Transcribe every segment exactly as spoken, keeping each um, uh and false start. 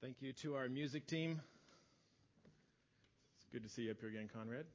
Thank you to our music team. It's good to see you up here again, Conrad.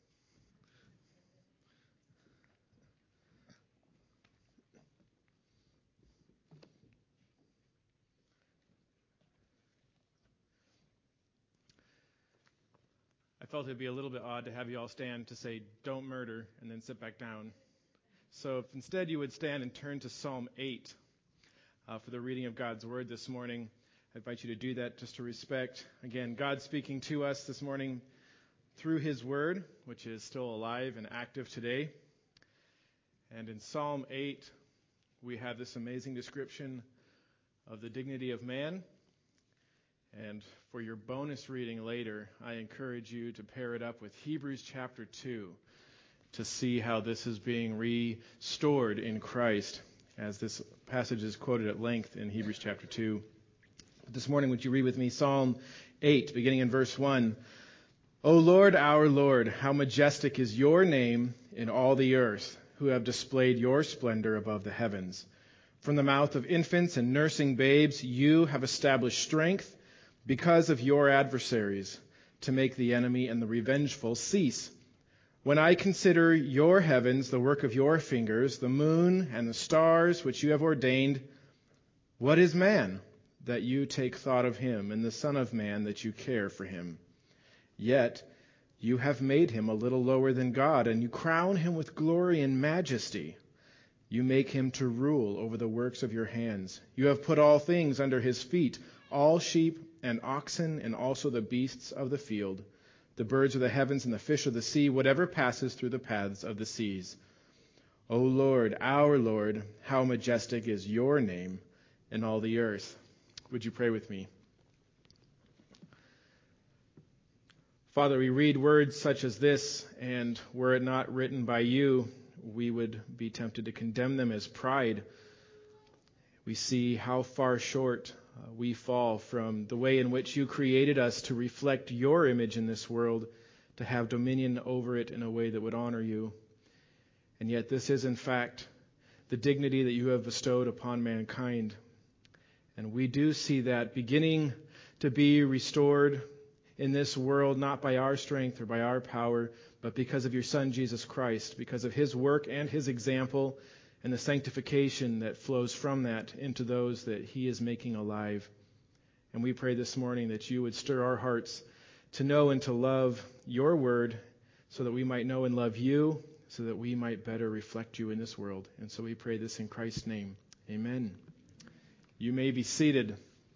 I felt it'd be a little bit odd to have you all stand to say, "Don't murder," and then sit back down. So if instead you would stand and turn to Psalm eight uh, for the reading of God's Word this morning, I invite you to do that just to respect, again, God speaking to us this morning through His Word, which is still alive and active today. And in Psalm eight, we have this amazing description of the dignity of man. And for your bonus reading later, I encourage you to pair it up with Hebrews chapter two to see how this is being restored in Christ, as this passage is quoted at length in Hebrews chapter two. This morning, would you read with me Psalm eight, beginning in verse one? O Lord, our Lord, how majestic is your name in all the earth, who have displayed your splendor above the heavens. From the mouth of infants and nursing babes, you have established strength because of your adversaries, to make the enemy and the revengeful cease. When I consider your heavens, the work of your fingers, the moon and the stars which you have ordained, what is man that you take thought of him, and the Son of Man that you care for him? Yet you have made him a little lower than God, and you crown him with glory and majesty. You make him to rule over the works of your hands. You have put all things under his feet, all sheep and oxen, and also the beasts of the field, the birds of the heavens and the fish of the sea, whatever passes through the paths of the seas. O Lord, our Lord, how majestic is your name in all the earth. Would you pray with me? Father, we read words such as this, and were it not written by you, we would be tempted to condemn them as pride. We see how far short uh, we fall from the way in which you created us to reflect your image in this world, to have dominion over it in a way that would honor you. And yet this is, in fact, the dignity that you have bestowed upon mankind. And we do see that beginning to be restored in this world, not by our strength or by our power, but because of your Son, Jesus Christ, because of his work and his example and the sanctification that flows from that into those that he is making alive. And we pray this morning that you would stir our hearts to know and to love your word, so that we might know and love you, so that we might better reflect you in this world. And so we pray this in Christ's name. Amen. You may be seated.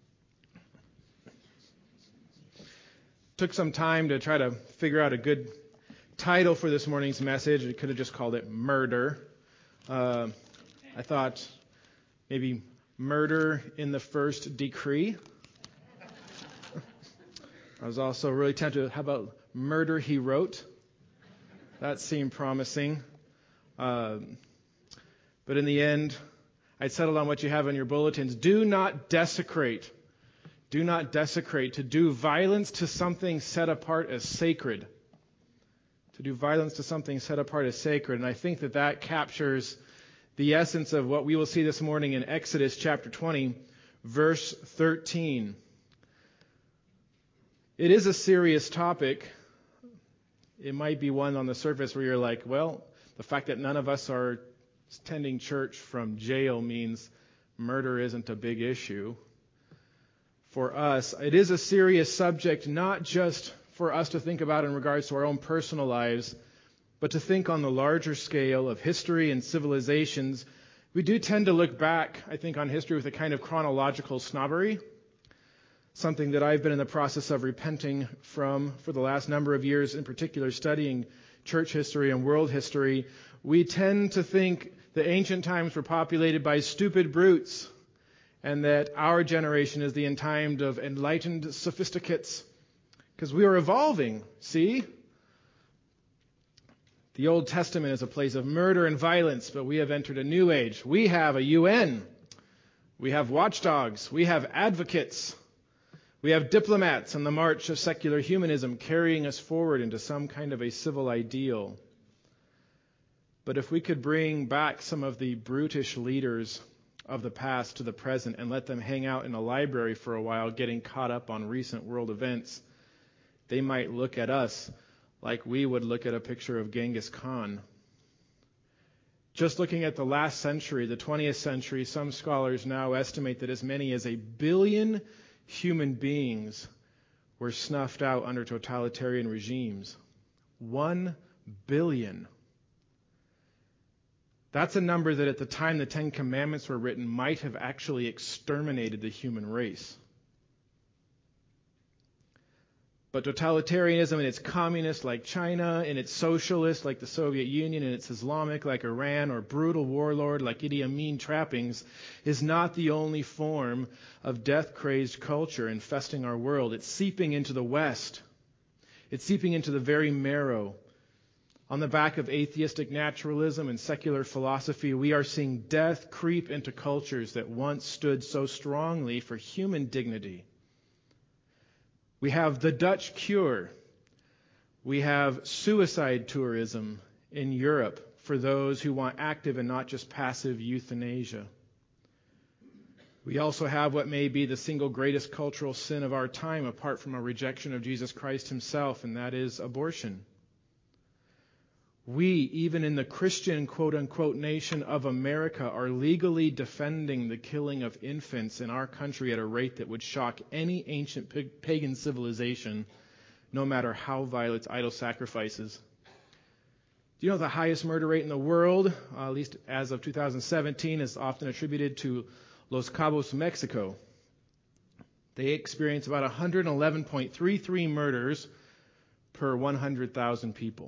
Took some time to try to figure out a good title for this morning's message. We could have just called it Murder. Uh, I thought maybe Murder in the First Decree. I was also really tempted, how about Murder He Wrote? That seemed promising. Uh, but in the end, I settled on what you have in your bulletins. Do not desecrate. Do not desecrate. To do violence to something set apart as sacred. To do violence to something set apart as sacred. And I think that that captures the essence of what we will see this morning in Exodus chapter twenty, verse thirteen. It is a serious topic. It might be one on the surface where you're like, well, the fact that none of us are attending church from jail means murder isn't a big issue. For us, it is a serious subject, not just for us to think about in regards to our own personal lives, but to think on the larger scale of history and civilizations. We do tend to look back, I think, on history with a kind of chronological snobbery, something that I've been in the process of repenting from for the last number of years, in particular studying church history and world history. We tend to think the ancient times were populated by stupid brutes, and that our generation is the time of enlightened sophisticates, because we are evolving, see? The Old Testament is a place of murder and violence, but we have entered a new age. We have a U N. We have watchdogs. We have advocates. We have diplomats on the march of secular humanism carrying us forward into some kind of a civil ideal. But if we could bring back some of the brutish leaders of the past to the present and let them hang out in a library for a while, getting caught up on recent world events, they might look at us like we would look at a picture of Genghis Khan. Just looking at the last century, the twentieth century, some scholars now estimate that as many as a billion human beings were snuffed out under totalitarian regimes. One billion. That's a number that at the time the Ten Commandments were written might have actually exterminated the human race. But totalitarianism and its communist like China, and its socialist like the Soviet Union, and its Islamic like Iran, or brutal warlord like Idi Amin trappings is not the only form of death-crazed culture infesting our world. It's seeping into the West. It's seeping into the very marrow. On the back of atheistic naturalism and secular philosophy, we are seeing death creep into cultures that once stood so strongly for human dignity. We have the Dutch cure. We have suicide tourism in Europe for those who want active and not just passive euthanasia. We also have what may be the single greatest cultural sin of our time, apart from a rejection of Jesus Christ himself, and that is abortion. We, even in the Christian quote-unquote nation of America, are legally defending the killing of infants in our country at a rate that would shock any ancient pagan civilization, no matter how vile its idol sacrifices. Do you know the highest murder rate in the world, uh, at least as of two thousand seventeen, is often attributed to Los Cabos, Mexico? They experience about one hundred eleven point three three murders per one hundred thousand people.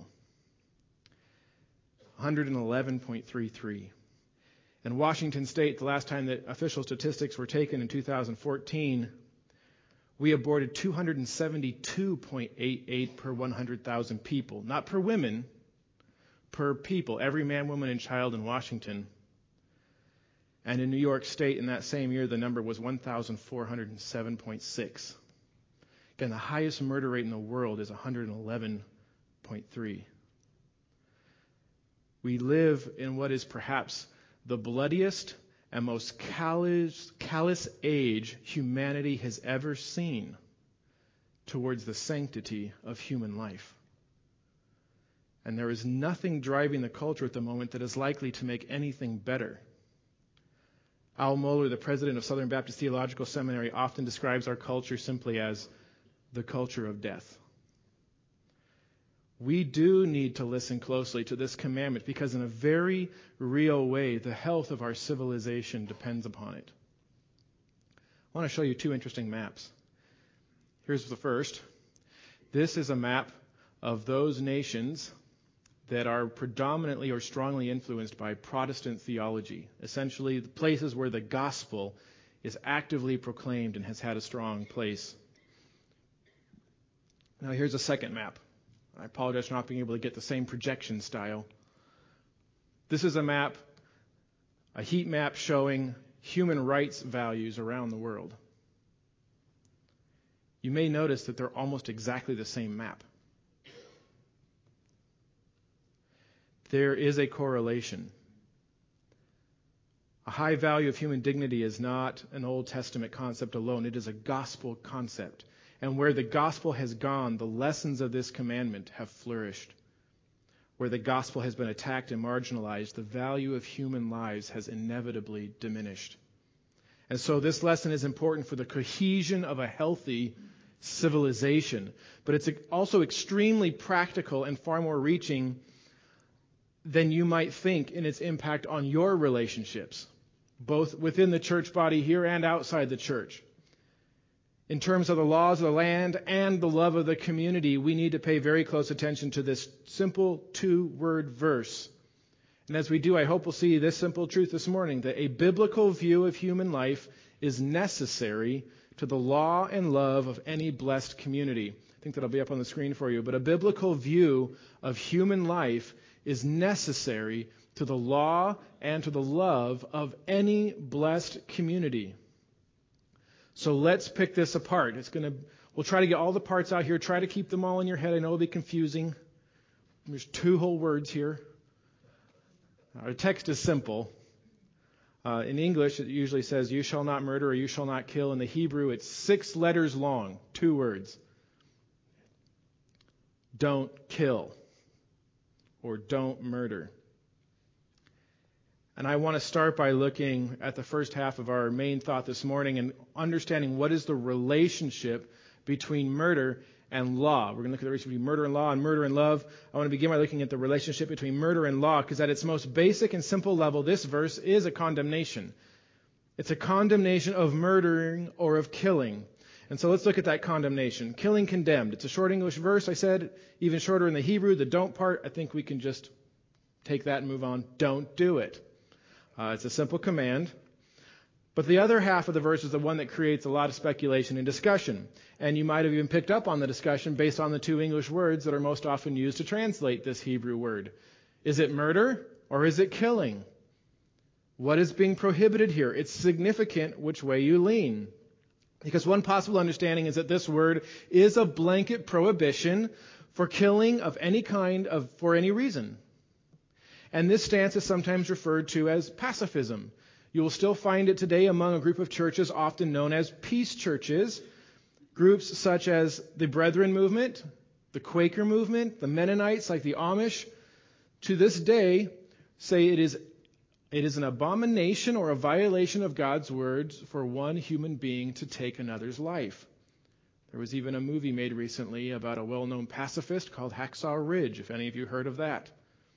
one hundred eleven point three three. In Washington State, the last time that official statistics were taken in two thousand fourteen, we aborted two hundred seventy-two point eight eight per one hundred thousand people. Not per women, per people. Every man, woman, and child in Washington. And in New York State, in that same year, the number was one thousand four hundred seven point six. Again, the highest murder rate in the world is one hundred eleven point three. We live in what is perhaps the bloodiest and most callous, callous age humanity has ever seen towards the sanctity of human life. And there is nothing driving the culture at the moment that is likely to make anything better. Al Mohler, the president of Southern Baptist Theological Seminary, often describes our culture simply as the culture of death. We do need to listen closely to this commandment because in a very real way, the health of our civilization depends upon it. I want to show you two interesting maps. Here's the first. This is a map of those nations that are predominantly or strongly influenced by Protestant theology, essentially the places where the gospel is actively proclaimed and has had a strong place. Now here's a second map. I apologize for not being able to get the same projection style. This is a map, a heat map showing human rights values around the world. You may notice that they're almost exactly the same map. There is a correlation. A high value of human dignity is not an Old Testament concept alone. It is a gospel concept. And where the gospel has gone, the lessons of this commandment have flourished. Where the gospel has been attacked and marginalized, the value of human lives has inevitably diminished. And so this lesson is important for the cohesion of a healthy civilization. But it's also extremely practical and far more reaching than you might think in its impact on your relationships, both within the church body here and outside the church. In terms of the laws of the land and the love of the community, we need to pay very close attention to this simple two-word verse. And as we do, I hope we'll see this simple truth this morning, that a biblical view of human life is necessary to the law and love of any blessed community. I think that'll be up on the screen for you. But a biblical view of human life is necessary to the law and to the love of any blessed community. So let's pick this apart. It's going to. We'll try to get all the parts out here. Try to keep them all in your head. I know it'll be confusing. There's two whole words here. Our text is simple. Uh, in English, it usually says, you shall not murder or you shall not kill. In the Hebrew, it's six letters long, two words. Don't kill or don't murder. And I want to start by looking at the first half of our main thought this morning and understanding what is the relationship between murder and law. We're going to look at the relationship between murder and law and murder and love. I want to begin by looking at the relationship between murder and law, because at its most basic and simple level, this verse is a condemnation. It's a condemnation of murdering or of killing. And so let's look at that condemnation. Killing condemned. It's a short English verse, I said, even shorter in the Hebrew. The don't part, I think we can just take that and move on. Don't do it. Uh, it's a simple command. But the other half of the verse is the one that creates a lot of speculation and discussion. And you might have even picked up on the discussion based on the two English words that are most often used to translate this Hebrew word. Is it murder or is it killing? What is being prohibited here? It's significant which way you lean. Because one possible understanding is that this word is a blanket prohibition for killing of any kind of for any reason. And this stance is sometimes referred to as pacifism. You will still find it today among a group of churches often known as peace churches, groups such as the Brethren movement, the Quaker movement, the Mennonites like the Amish, to this day say it is it is an abomination or a violation of God's words for one human being to take another's life. There was even a movie made recently about a well-known pacifist called Hacksaw Ridge, if any of you heard of that.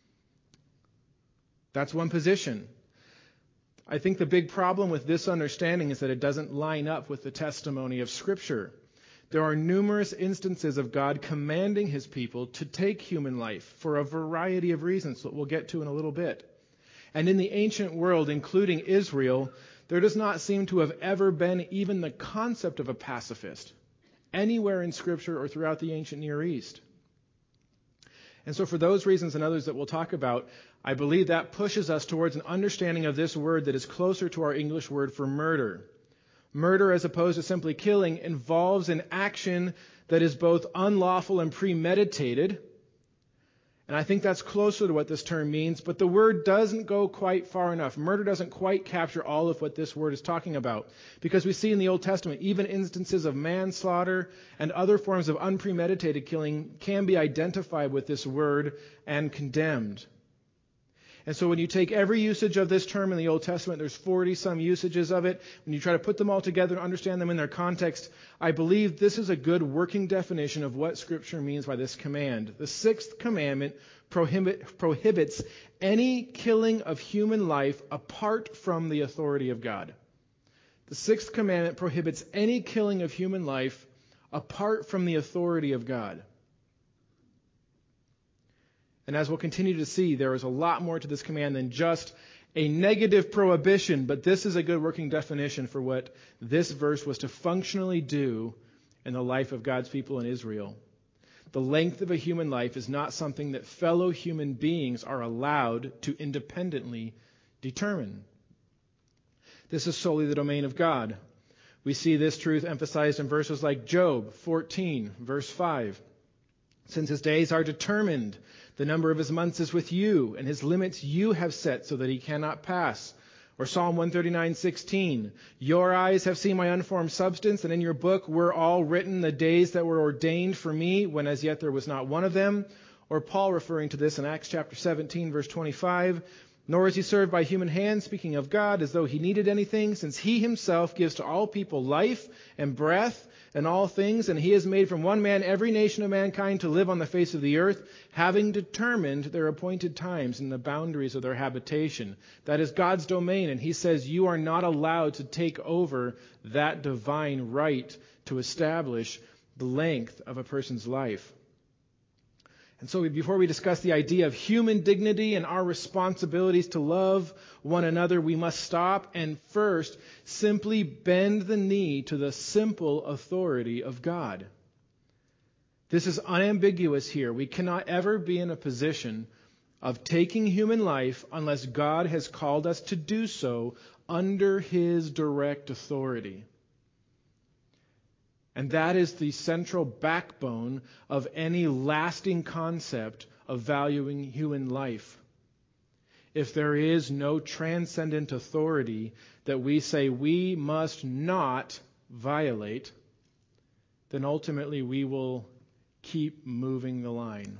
That's one position. I think the big problem with this understanding is that it doesn't line up with the testimony of Scripture. There are numerous instances of God commanding his people to take human life for a variety of reasons that we'll get to in a little bit. And in the ancient world, including Israel, there does not seem to have ever been even the concept of a pacifist anywhere in Scripture or throughout the ancient Near East. And so for those reasons and others that we'll talk about, I believe that pushes us towards an understanding of this word that is closer to our English word for murder. Murder, as opposed to simply killing, involves an action that is both unlawful and premeditated. And I think that's closer to what this term means, but the word doesn't go quite far enough. Murder doesn't quite capture all of what this word is talking about. Because we see in the Old Testament, even instances of manslaughter and other forms of unpremeditated killing can be identified with this word and condemned. And so when you take every usage of this term in the Old Testament, there's forty-some usages of it. When you try to put them all together and understand them in their context, I believe this is a good working definition of what Scripture means by this command. The sixth commandment prohibit, prohibits any killing of human life apart from the authority of God. The sixth commandment prohibits any killing of human life apart from the authority of God. And as we'll continue to see, there is a lot more to this command than just a negative prohibition, but this is a good working definition for what this verse was to functionally do in the life of God's people in Israel. The length of a human life is not something that fellow human beings are allowed to independently determine. This is solely the domain of God. We see this truth emphasized in verses like Job fourteen, verse five. Since his days are determined, the number of his months is with you, and his limits you have set so that he cannot pass. Or Psalm one thirty-nine, sixteen. Your eyes have seen my unformed substance, and in your book were all written the days that were ordained for me, when as yet there was not one of them. Or Paul referring to this in Acts chapter seventeen, verse twenty-five. Nor is he served by human hands, speaking of God, as though he needed anything, since he himself gives to all people life and breath and all things, and he has made from one man every nation of mankind to live on the face of the earth, having determined their appointed times and the boundaries of their habitation. That is God's domain, and he says you are not allowed to take over that divine right to establish the length of a person's life. And so before we discuss the idea of human dignity and our responsibilities to love one another, we must stop and first simply bend the knee to the simple authority of God. This is unambiguous here. We cannot ever be in a position of taking human life unless God has called us to do so under his direct authority. And that is the central backbone of any lasting concept of valuing human life. if there is no transcendent authority that we say we must not violate, then ultimately we will keep moving the line.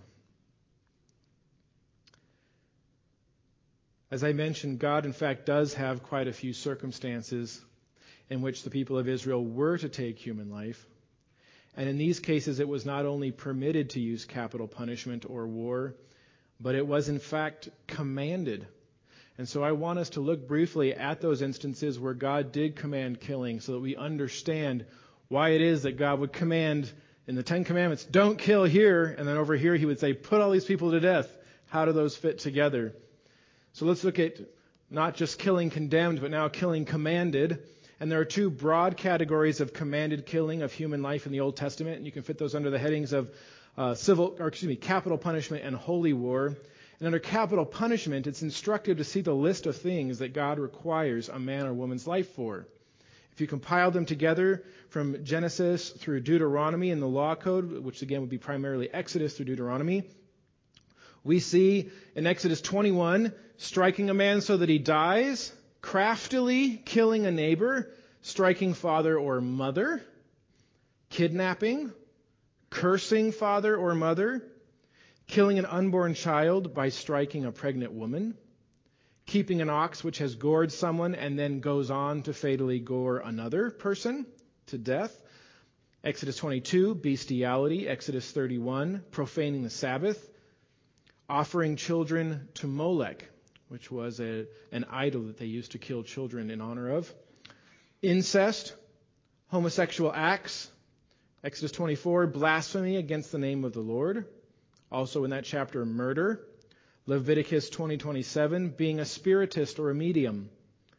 As I mentioned, God, in fact, does have quite a few circumstances in which the people of Israel were to take human life. And in these cases, it was not only permitted to use capital punishment or war, but it was, in fact, commanded. And so I want us to look briefly at those instances where God did command killing so that we understand why it is that God would command in the Ten Commandments, don't kill here, and then over here he would say, put all these people to death. How do those fit together? So let's look at not just killing condemned, but now killing commanded. And there are two broad categories of commanded killing of human life in the Old Testament, and you can fit those under the headings of uh, civil, or excuse me, capital punishment and holy war. And under capital punishment, it's instructive to see the list of things that God requires a man or woman's life for. If you compile them together from Genesis through Deuteronomy in the Law Code, which again would be primarily Exodus through Deuteronomy, we see in Exodus twenty-one, striking a man so that he dies, craftily killing a neighbor, striking father or mother, kidnapping, cursing father or mother, killing an unborn child by striking a pregnant woman, keeping an ox which has gored someone and then goes on to fatally gore another person to death. Exodus twenty-two, bestiality. Exodus thirty-one, profaning the Sabbath. Offering children to Molech, which was a, an idol that they used to kill children in honor of. Incest, homosexual acts. Exodus twenty-four, blasphemy against the name of the Lord. Also in that chapter, murder. Leviticus twenty twenty-seven, being a spiritist or a medium.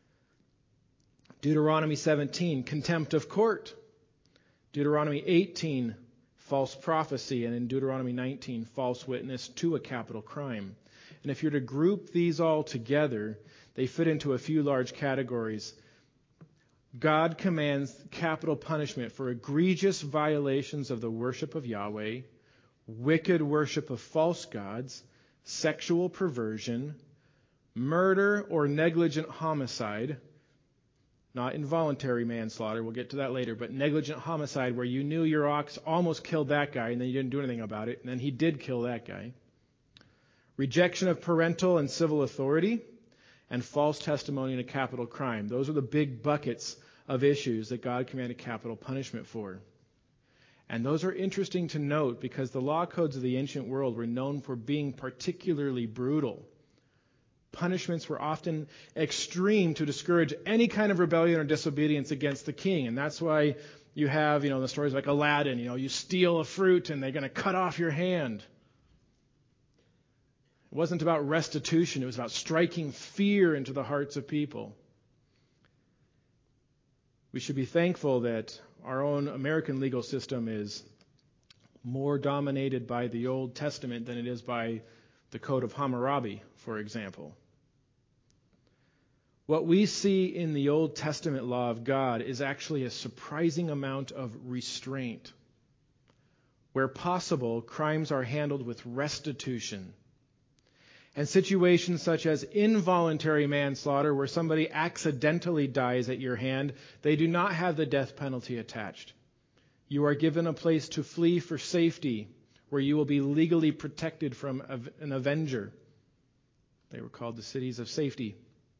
Deuteronomy seventeen, contempt of court. Deuteronomy eighteen, false prophecy. And in Deuteronomy nineteen, false witness to a capital crime. And if you're to group these all together, they fit into a few large categories. God commands capital punishment for egregious violations of the worship of Yahweh, wicked worship of false gods, sexual perversion, murder or negligent homicide, not involuntary manslaughter, we'll get to that later, but negligent homicide where you knew your ox almost killed that guy and then you didn't do anything about it, and then he did kill that guy. Rejection of parental and civil authority, and false testimony in a capital crime. Those are the big buckets of issues that God commanded capital punishment for. And those are interesting to note because the law codes of the ancient world were known for being particularly brutal. Punishments were often extreme to discourage any kind of rebellion or disobedience against the king. And that's why you have, you know, the stories like Aladdin, you know, you steal a fruit and they're going to cut off your hand. It wasn't about restitution. It was about striking fear into the hearts of people. We should be thankful that our own American legal system is more dominated by the Old Testament than it is by the Code of Hammurabi, for example. What we see in the Old Testament law of God is actually a surprising amount of restraint. Where possible, crimes are handled with restitution. And situations such as involuntary manslaughter, where somebody accidentally dies at your hand, they do not have the death penalty attached. You are given a place to flee for safety, where you will be legally protected from an avenger. They were called the cities of safety.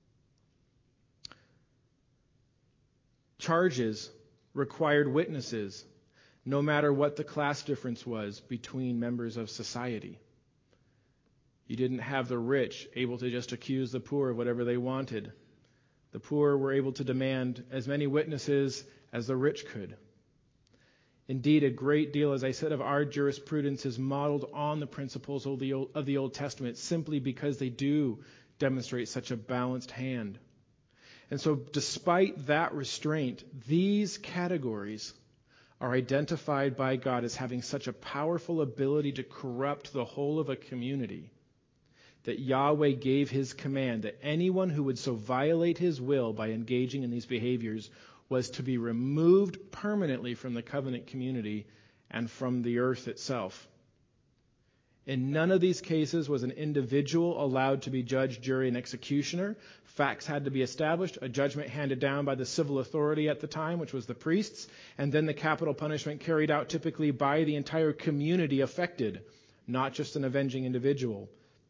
Charges required witnesses, no matter what the class difference was between members of society. You didn't have the rich able to just accuse the poor of whatever they wanted. The poor were able to demand as many witnesses as the rich could. Indeed, a great deal, as I said, of our jurisprudence is modeled on the principles of the Old, of the Old Testament simply because they do demonstrate such a balanced hand. And so despite that restraint, these categories are identified by God as having such a powerful ability to corrupt the whole of a community that Yahweh gave his command that anyone who would so violate his will by engaging in these behaviors was to be removed permanently from the covenant community and from the earth itself. In none of these cases was an individual allowed to be judge, jury, and executioner. Facts had to be established, a judgment handed down by the civil authority at the time, which was the priests, and then the capital punishment carried out typically by the entire community affected, not just an avenging individual.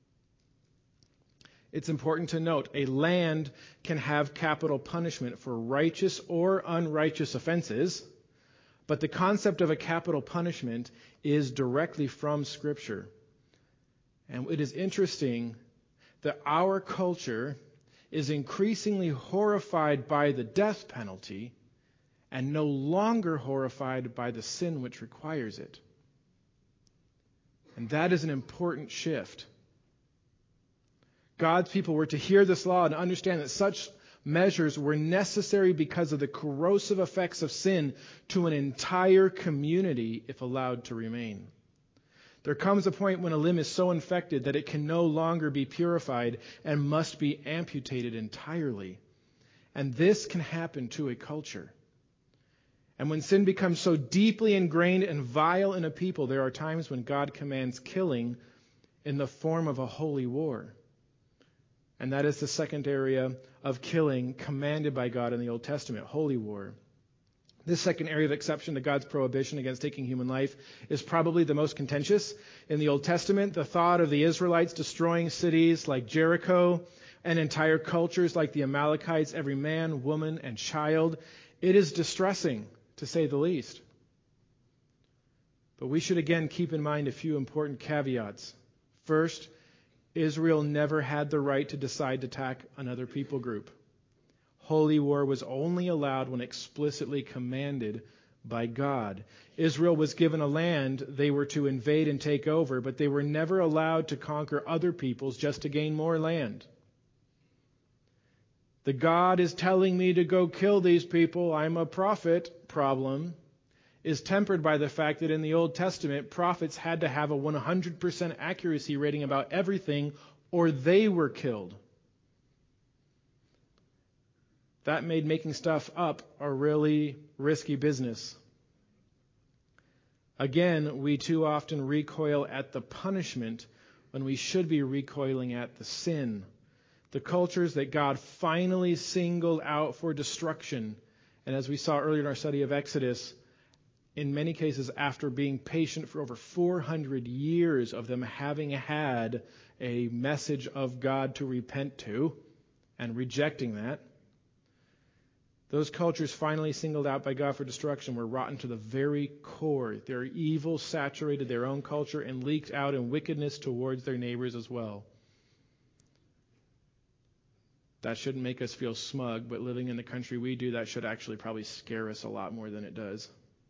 It's important to note, a land can have capital punishment for righteous or unrighteous offenses, but the concept of a capital punishment is directly from Scripture. And it is interesting that our culture is increasingly horrified by the death penalty and no longer horrified by the sin which requires it. And that is an important shift. God's people were to hear this law and understand that such measures were necessary because of the corrosive effects of sin to an entire community if allowed to remain. There comes a point when a limb is so infected that it can no longer be purified and must be amputated entirely. And this can happen to a culture. And when sin becomes so deeply ingrained and vile in a people, there are times when God commands killing in the form of a holy war. And that is the second area of killing commanded by God in the Old Testament, holy war. This second area of exception to God's prohibition against taking human life is probably the most contentious. In the Old Testament, the thought of the Israelites destroying cities like Jericho and entire cultures like the Amalekites, every man, woman, and child, it is distressing, to say the least. But we should again keep in mind a few important caveats. First, Israel never had the right to decide to attack another people group. Holy war was only allowed when explicitly commanded by God. Israel was given a land they were to invade and take over, but they were never allowed to conquer other peoples just to gain more land. The God is telling me to go kill these people, I'm a prophet problem is tempered by the fact that in the Old Testament, prophets had to have a one hundred percent accuracy rating about everything or they were killed. That made making stuff up a really risky business. Again, we too often recoil at the punishment when we should be recoiling at the sin. The cultures that God finally singled out for destruction, and as we saw earlier in our study of Exodus, in many cases after being patient for over four hundred years of them having had a message of God to repent to and rejecting that, those cultures finally singled out by God for destruction were rotten to the very core. Their evil saturated their own culture and leaked out in wickedness towards their neighbors as well. That shouldn't make us feel smug, but living in the country we do, that should actually probably scare us a lot more than it does.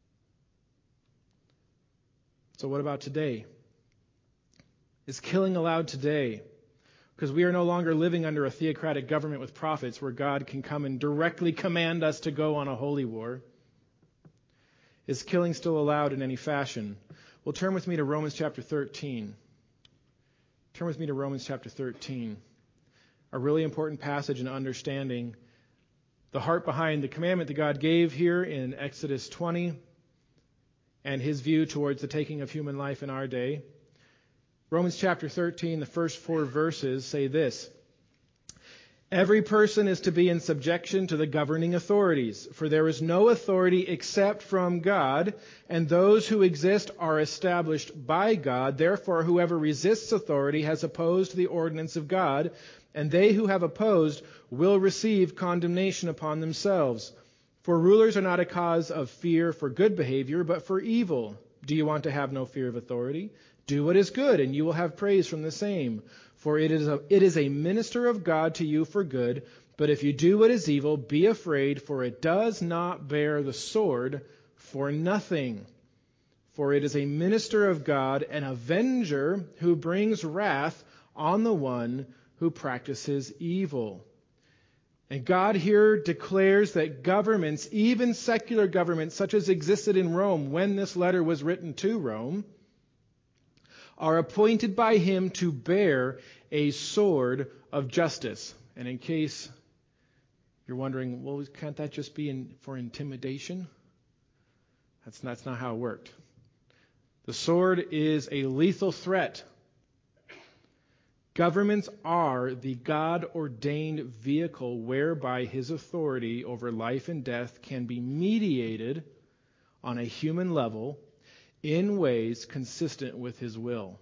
So what about today? Is killing allowed today? Because we are no longer living under a theocratic government with prophets where God can come and directly command us to go on a holy war. Is killing still allowed in any fashion? Well, turn with me to Romans chapter thirteen. Turn with me to Romans chapter thirteen. A really important passage in understanding the heart behind the commandment that God gave here in Exodus twenty and his view towards the taking of human life in our day. Romans chapter thirteen, the first four verses say this: Every person is to be in subjection to the governing authorities, for there is no authority except from God, and those who exist are established by God. Therefore, whoever resists authority has opposed the ordinance of God, and they who have opposed will receive condemnation upon themselves. For rulers are not a cause of fear for good behavior, but for evil. Do you want to have no fear of authority? Do what is good, and you will have praise from the same. For it is a, it is a minister of God to you for good. But if you do what is evil, be afraid, for it does not bear the sword for nothing. For it is a minister of God, an avenger who brings wrath on the one who practices evil. And God here declares that governments, even secular governments such as existed in Rome when this letter was written to Rome, are appointed by him to bear a sword of justice. And in case you're wondering, well, can't that just be in, for intimidation? That's, that's not how it worked. The sword is a lethal threat Governments are the God-ordained vehicle whereby his authority over life and death can be mediated on a human level in ways consistent with his will.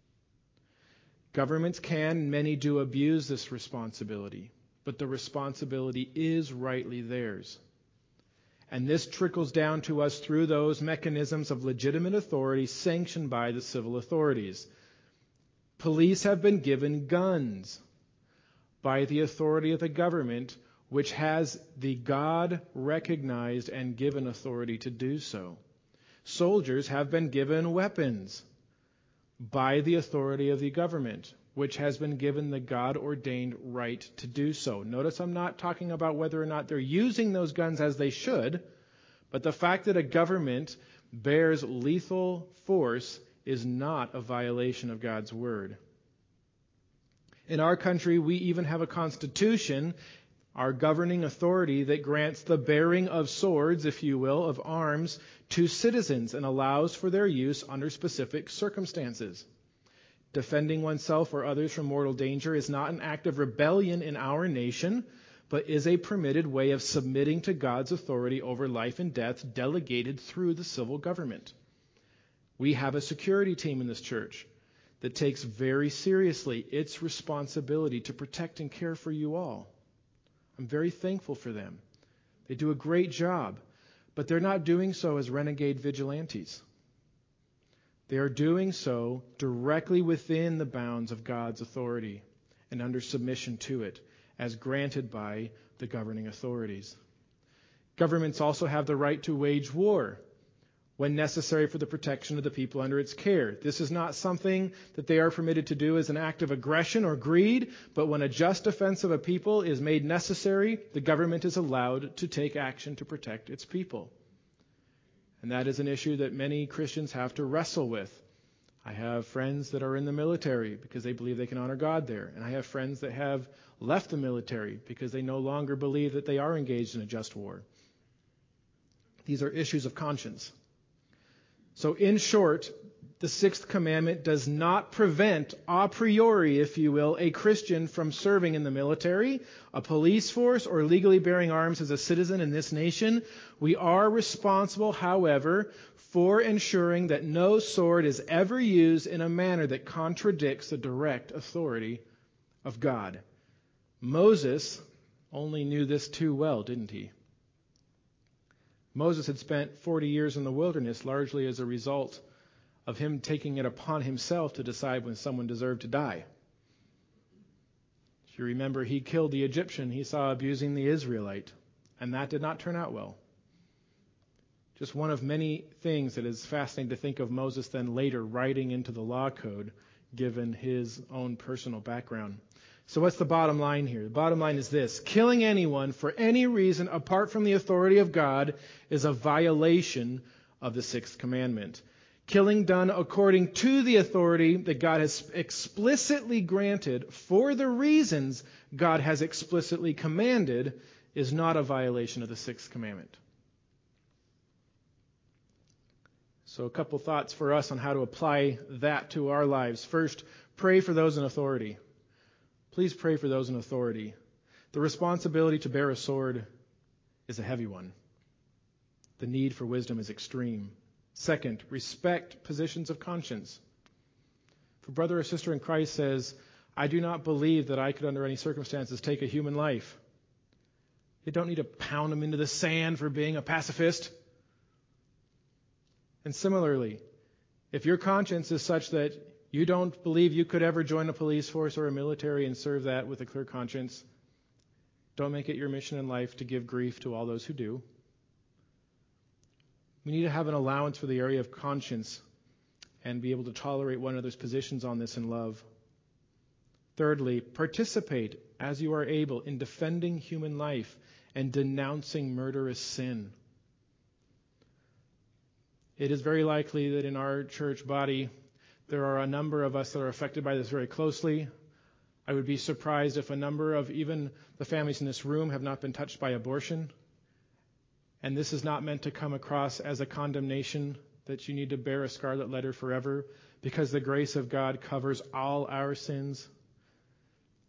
Governments can, and many do, abuse this responsibility, but the responsibility is rightly theirs. And this trickles down to us through those mechanisms of legitimate authority sanctioned by the civil authorities. Police have been given guns by the authority of the government, which has the God-recognized and given authority to do so. Soldiers have been given weapons by the authority of the government, which has been given the God-ordained right to do so. Notice I'm not talking about whether or not they're using those guns as they should, but the fact that a government bears lethal force is not a violation of God's word. In our country, we even have a constitution, our governing authority, that grants the bearing of swords, if you will, of arms, to citizens and allows for their use under specific circumstances. Defending oneself or others from mortal danger is not an act of rebellion in our nation, but is a permitted way of submitting to God's authority over life and death delegated through the civil government. We have a security team in this church that takes very seriously its responsibility to protect and care for you all. I'm very thankful for them. They do a great job, but they're not doing so as renegade vigilantes. They are doing so directly within the bounds of God's authority and under submission to it, as granted by the governing authorities. Governments also have the right to wage war when necessary for the protection of the people under its care. This is not something that they are permitted to do as an act of aggression or greed, but when a just defense of a people is made necessary, the government is allowed to take action to protect its people. And that is an issue that many Christians have to wrestle with. I have friends that are in the military because they believe they can honor God there. And I have friends that have left the military because they no longer believe that they are engaged in a just war. These are issues of conscience. So in short, the sixth commandment does not prevent a priori, if you will, a Christian from serving in the military, a police force, or legally bearing arms as a citizen in this nation. We are responsible, however, for ensuring that no sword is ever used in a manner that contradicts the direct authority of God. Moses only knew this too well, didn't he? Moses had spent forty years in the wilderness largely as a result of him taking it upon himself to decide when someone deserved to die. If you remember, he killed the Egyptian he saw abusing the Israelite, and that did not turn out well. Just one of many things that is fascinating to think of Moses then later writing into the law code, given his own personal background. So what's the bottom line here? The bottom line is this: killing anyone for any reason apart from the authority of God is a violation of the sixth commandment. Killing done according to the authority that God has explicitly granted for the reasons God has explicitly commanded is not a violation of the sixth commandment. So a couple thoughts for us on how to apply that to our lives. First, pray for those in authority. Please pray for those in authority. The responsibility to bear a sword is a heavy one. The need for wisdom is extreme. Second, respect positions of conscience. If a brother or sister in Christ says, I do not believe that I could under any circumstances take a human life, you don't need to pound them into the sand for being a pacifist. And similarly, if your conscience is such that you don't believe you could ever join a police force or a military and serve that with a clear conscience, don't make it your mission in life to give grief to all those who do. We need to have an allowance for the area of conscience and be able to tolerate one another's positions on this in love. Thirdly, participate as you are able in defending human life and denouncing murderous sin. It is very likely that in our church body, there are a number of us that are affected by this very closely. I would be surprised if a number of even the families in this room have not been touched by abortion. And this is not meant to come across as a condemnation that you need to bear a scarlet letter forever, because the grace of God covers all our sins.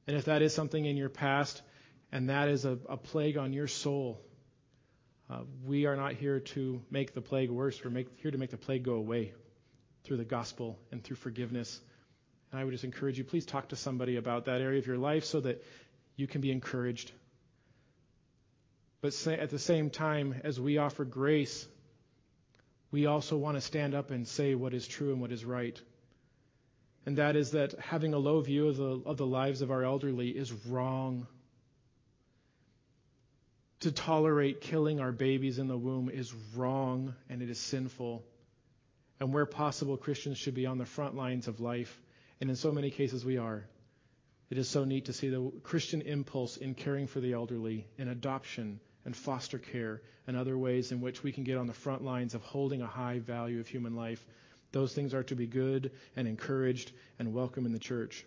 And if that is something in your past, and that is a, a plague on your soul, uh, we are not here to make the plague worse. We're make, here to make the plague go away through the gospel and through forgiveness. And I would just encourage you, please talk to somebody about that area of your life so that you can be encouraged. But say, at the same time, as we offer grace, we also want to stand up and say what is true and what is right. And that is that having a low view of the, of the lives of our elderly is wrong. To tolerate killing our babies in the womb is wrong, and it is sinful. And where possible, Christians should be on the front lines of life. And in so many cases we are. It is so neat to see the Christian impulse in caring for the elderly, in adoption and foster care, and other ways in which we can get on the front lines of holding a high value of human life. Those things are to be good and encouraged and welcome in the church.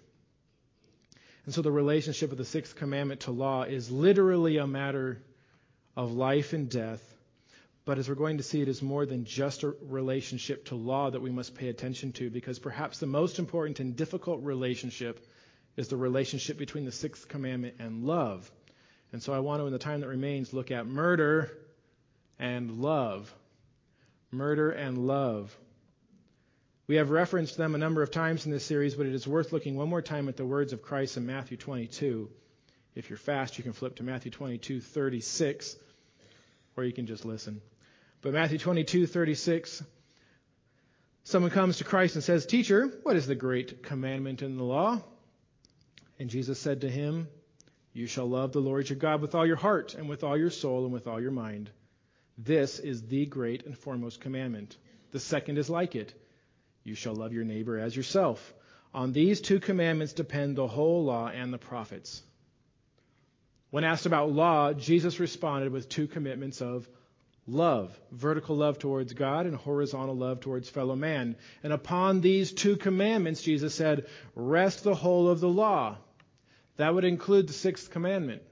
And so the relationship of the sixth commandment to law is literally a matter of life and death. But as we're going to see, it is more than just a relationship to law that we must pay attention to, because perhaps the most important and difficult relationship is the relationship between the sixth commandment and love. And so I want to, in the time that remains, look at murder and love. Murder and love. We have referenced them a number of times in this series, but it is worth looking one more time at the words of Christ in Matthew twenty-two. If you're fast, you can flip to Matthew twenty-two thirty-six, or you can just listen. But Matthew twenty-two thirty-six, someone comes to Christ and says, "Teacher, what is the great commandment in the law?" And Jesus said to him, "You shall love the Lord your God with all your heart and with all your soul and with all your mind. This is the great and foremost commandment. The second is like it. You shall love your neighbor as yourself. On these two commandments depend the whole law and the prophets." When asked about law, Jesus responded with two commitments of love, vertical love towards God and horizontal love towards fellow man. And upon these two commandments, Jesus said, rest the whole of the law. That would include the sixth commandment.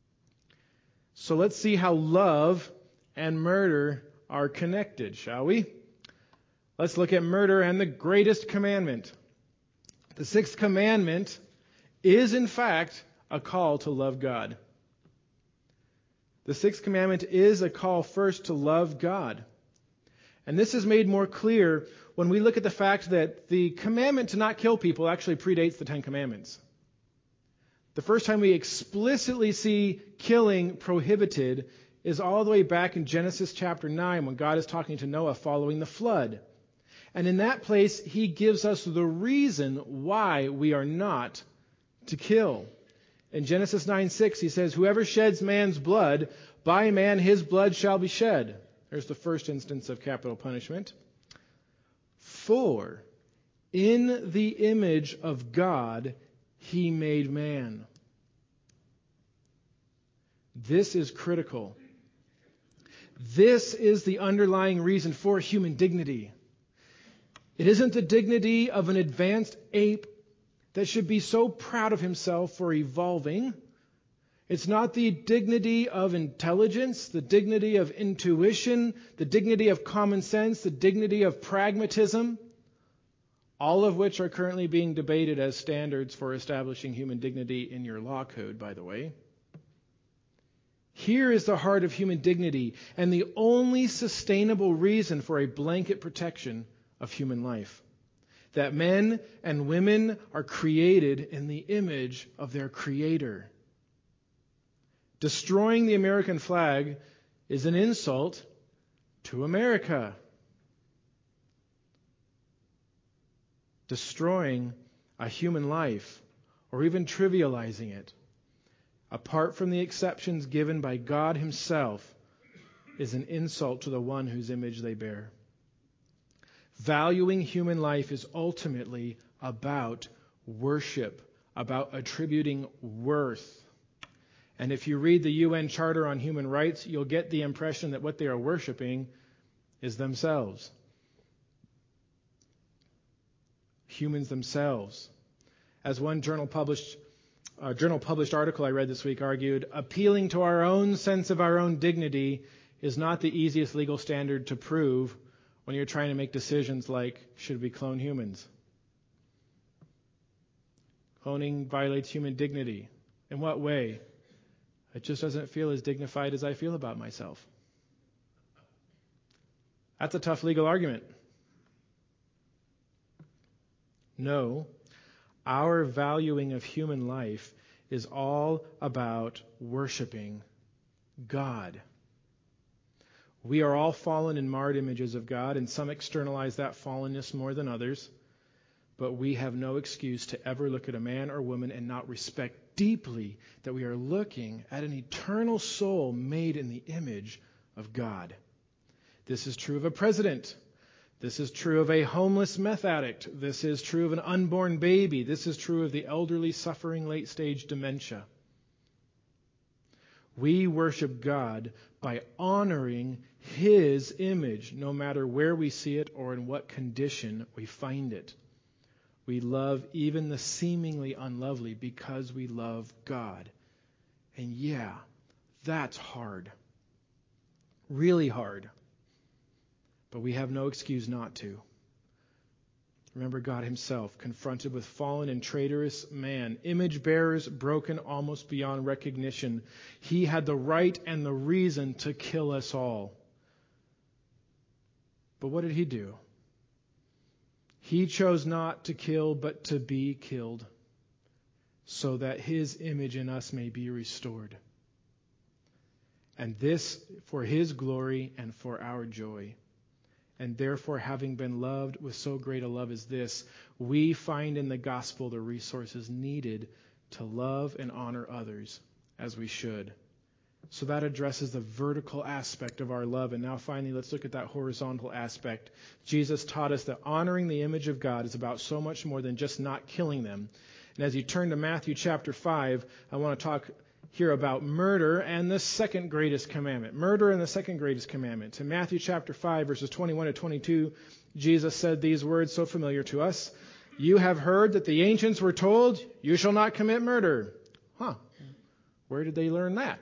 So let's see how love and murder are connected, shall we? Let's look at murder and the greatest commandment. The sixth commandment is, in fact, a call to love God. The sixth commandment is a call first to love God. And this is made more clear when we look at the fact that the commandment to not kill people actually predates the Ten Commandments. The first time we explicitly see killing prohibited is all the way back in Genesis chapter nine when God is talking to Noah following the flood. And in that place, he gives us the reason why we are not to kill. In Genesis nine six, he says, whoever sheds man's blood, by man his blood shall be shed. There's the first instance of capital punishment. For in the image of God he made man. This is critical. This is the underlying reason for human dignity. It isn't the dignity of an advanced ape that should be so proud of himself for evolving. It's not the dignity of intelligence, the dignity of intuition, the dignity of common sense, the dignity of pragmatism, all of which are currently being debated as standards for establishing human dignity in your law code, by the way. Here is the heart of human dignity and the only sustainable reason for a blanket protection of human life. That men and women are created in the image of their Creator. Destroying the American flag is an insult to America. Destroying a human life, or even trivializing it, apart from the exceptions given by God Himself, is an insult to the one whose image they bear. Valuing human life is ultimately about worship, about attributing worth. And if you read the U N Charter on Human Rights, you'll get the impression that what they are worshiping is themselves. Humans themselves. As one journal published, a journal published article I read this week argued, appealing to our own sense of our own dignity is not the easiest legal standard to prove when you're trying to make decisions like, should we clone humans? Owning violates human dignity. In what way? It just doesn't feel as dignified as I feel about myself. That's a tough legal argument. No, our valuing of human life is all about worshiping God. We are all fallen and marred images of God, and some externalize that fallenness more than others. But we have no excuse to ever look at a man or woman and not respect deeply that we are looking at an eternal soul made in the image of God. This is true of a president. This is true of a homeless meth addict. This is true of an unborn baby. This is true of the elderly suffering late-stage dementia. We worship God by honoring His image, no matter where we see it or in what condition we find it. We love even the seemingly unlovely because we love God. And yeah, that's hard. Really hard. But we have no excuse not to. Remember God Himself, confronted with fallen and traitorous man, image bearers broken almost beyond recognition. He had the right and the reason to kill us all. But what did He do? He chose not to kill, but to be killed, so that His image in us may be restored. And this for His glory and for our joy. And therefore, having been loved with so great a love as this, we find in the gospel the resources needed to love and honor others as we should. So that addresses the vertical aspect of our love. And now finally, let's look at that horizontal aspect. Jesus taught us that honoring the image of God is about so much more than just not killing them. And as you turn to Matthew chapter five, I want to talk here about murder and the second greatest commandment. Murder and the second greatest commandment. In Matthew chapter five, verses twenty-one to twenty-two, Jesus said these words so familiar to us. You have heard that the ancients were told, you shall not commit murder. Huh. Where did they learn that?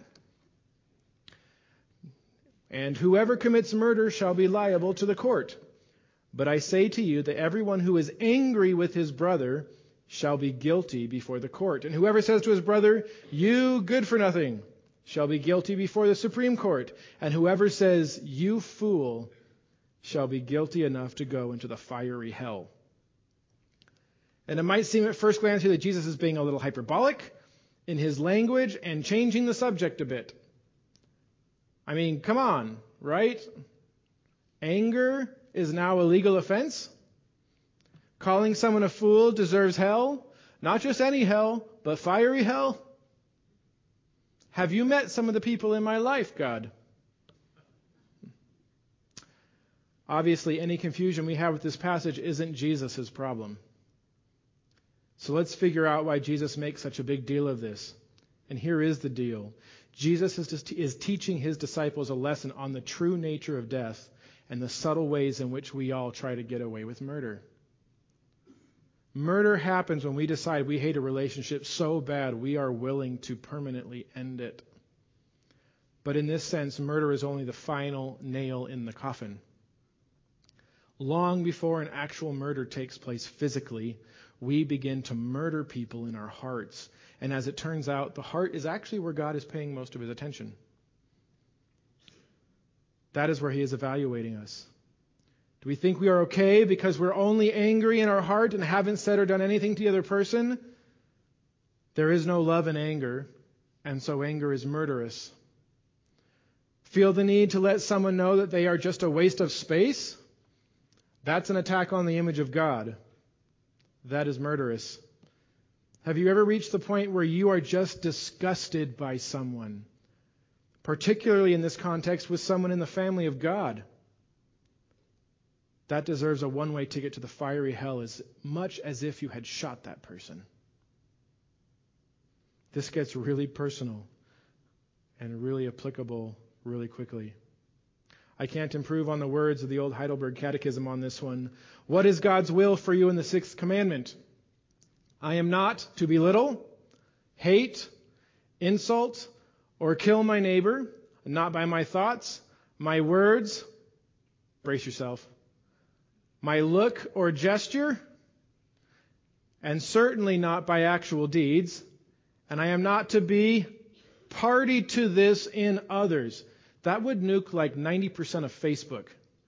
And whoever commits murder shall be liable to the court. But I say to you that everyone who is angry with his brother shall be guilty before the court. And whoever says to his brother, you good for nothing, shall be guilty before the Supreme Court. And whoever says, you fool, shall be guilty enough to go into the fiery hell. And it might seem at first glance here that Jesus is being a little hyperbolic in his language and changing the subject a bit. I mean, come on, right? Anger is now a legal offense. Calling someone a fool deserves hell. Not just any hell, but fiery hell. Have you met some of the people in my life, God? Obviously, any confusion we have with this passage isn't Jesus' problem. So let's figure out why Jesus makes such a big deal of this. And here is the deal. Jesus is, just, is teaching his disciples a lesson on the true nature of death and the subtle ways in which we all try to get away with murder. Murder happens when we decide we hate a relationship so bad we are willing to permanently end it. But in this sense, murder is only the final nail in the coffin. Long before an actual murder takes place physically, we begin to murder people in our hearts. And as it turns out, the heart is actually where God is paying most of his attention. That is where he is evaluating us. Do we think we are okay because we're only angry in our heart and haven't said or done anything to the other person? There is no love in anger, and so anger is murderous. Feel the need to let someone know that they are just a waste of space? That's an attack on the image of God. That is murderous. Have you ever reached the point where you are just disgusted by someone? Particularly in this context with someone in the family of God. That deserves a one-way ticket to the fiery hell as much as if you had shot that person. This gets really personal and really applicable really quickly. I can't improve on the words of the old Heidelberg Catechism on this one. What is God's will for you in the sixth commandment? I am not to belittle, hate, insult, or kill my neighbor, not by my thoughts, my words, brace yourself, my look or gesture, and certainly not by actual deeds, and I am not to be party to this in others. That would nuke like ninety percent of Facebook.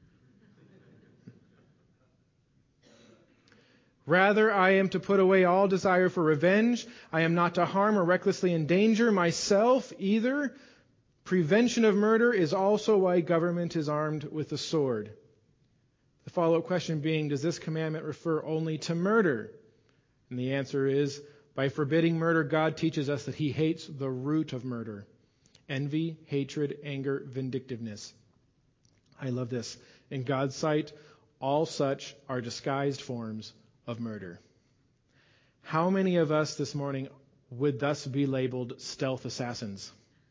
Rather, I am to put away all desire for revenge. I am not to harm or recklessly endanger myself either. Prevention of murder is also why government is armed with the sword. The follow-up question being, does this commandment refer only to murder? And the answer is, by forbidding murder, God teaches us that he hates the root of murder: envy, hatred, anger, vindictiveness. I love this. In God's sight, all such are disguised forms of murder. How many of us this morning would thus be labeled stealth assassins?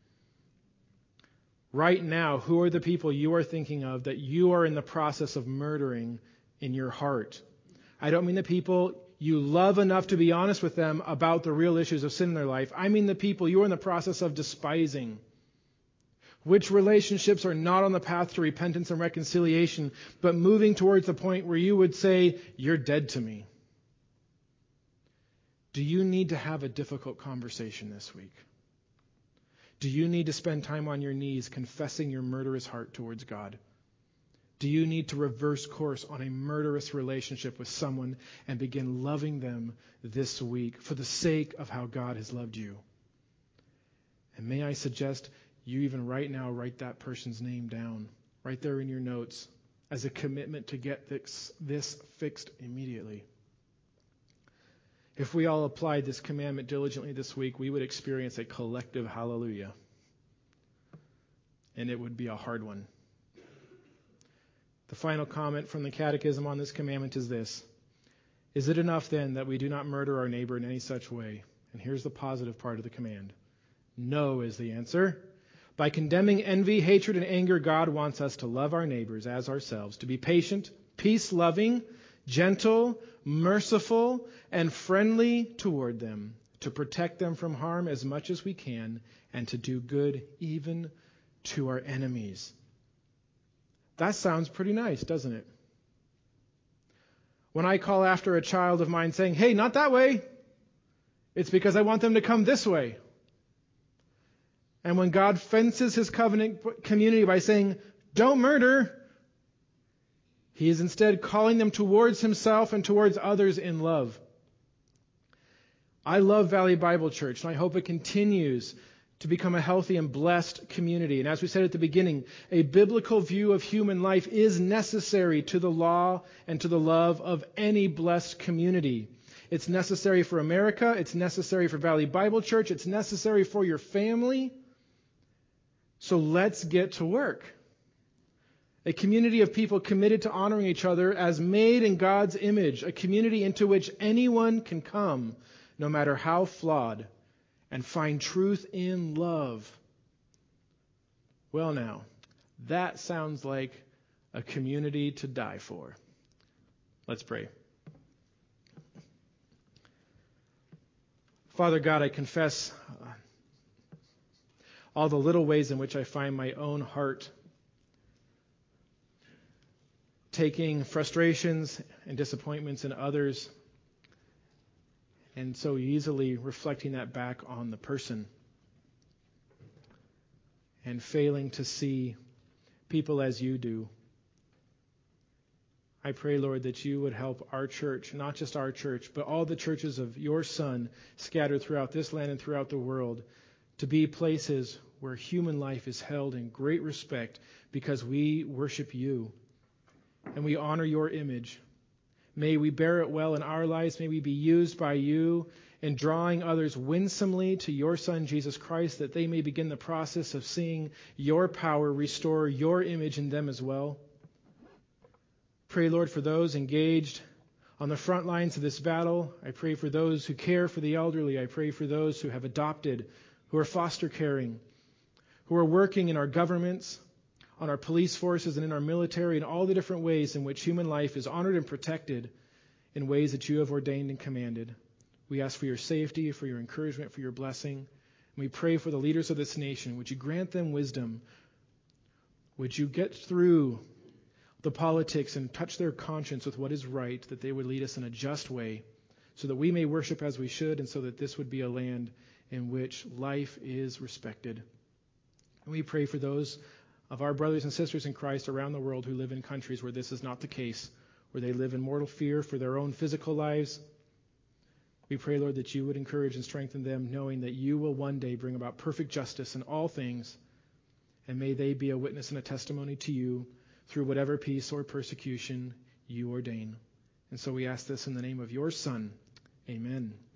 Right now, who are the people you are thinking of that you are in the process of murdering in your heart? I don't mean the people you love enough to be honest with them about the real issues of sin in their life. I mean the people you are in the process of despising. Which relationships are not on the path to repentance and reconciliation, but moving towards the point where you would say, you're dead to me? Do you need to have a difficult conversation this week? Do you need to spend time on your knees confessing your murderous heart towards God? Do you need to reverse course on a murderous relationship with someone and begin loving them this week for the sake of how God has loved you? And may I suggest you even right now write that person's name down right there in your notes as a commitment to get this, this fixed immediately. If we all applied this commandment diligently this week, we would experience a collective hallelujah. And it would be a hard one. The final comment from the Catechism on this commandment is this: is it enough then that we do not murder our neighbor in any such way? And here's the positive part of the command. No is the answer. By condemning envy, hatred, and anger, God wants us to love our neighbors as ourselves, to be patient, peace-loving, gentle, merciful, and friendly toward them, to protect them from harm as much as we can, and to do good even to our enemies. That sounds pretty nice, doesn't it? When I call after a child of mine saying, hey, not that way, it's because I want them to come this way. And when God fences his covenant community by saying, don't murder, he is instead calling them towards himself and towards others in love. I love Valley Bible Church, and I hope it continues to become a healthy and blessed community. And as we said at the beginning, a biblical view of human life is necessary to the law and to the love of any blessed community. It's necessary for America. It's necessary for Valley Bible Church. It's necessary for your family. So let's get to work. A community of people committed to honoring each other as made in God's image, a community into which anyone can come, no matter how flawed, and find truth in love. Well now, that sounds like a community to die for. Let's pray. Father God, I confess uh, all the little ways in which I find my own heart taking frustrations and disappointments in others and so easily reflecting that back on the person and failing to see people as you do. I pray, Lord, that you would help our church, not just our church, but all the churches of your Son scattered throughout this land and throughout the world, to be places where human life is held in great respect because we worship you and we honor your image. May we bear it well in our lives. May we be used by you in drawing others winsomely to your Son, Jesus Christ, that they may begin the process of seeing your power restore your image in them as well. Pray, Lord, for those engaged on the front lines of this battle. I pray for those who care for the elderly. I pray for those who have adopted, who are foster caring, who are working in our governments, on our police forces, and in our military, and all the different ways in which human life is honored and protected in ways that you have ordained and commanded. We ask for your safety, for your encouragement, for your blessing. And we pray for the leaders of this nation. Would you grant them wisdom? Would you get through the politics and touch their conscience with what is right, that they would lead us in a just way, so that we may worship as we should, and so that this would be a land in which life is respected. And we pray for those of our brothers and sisters in Christ around the world who live in countries where this is not the case, where they live in mortal fear for their own physical lives. We pray, Lord, that you would encourage and strengthen them, knowing that you will one day bring about perfect justice in all things, and may they be a witness and a testimony to you through whatever peace or persecution you ordain. And so we ask this in the name of your Son. Amen.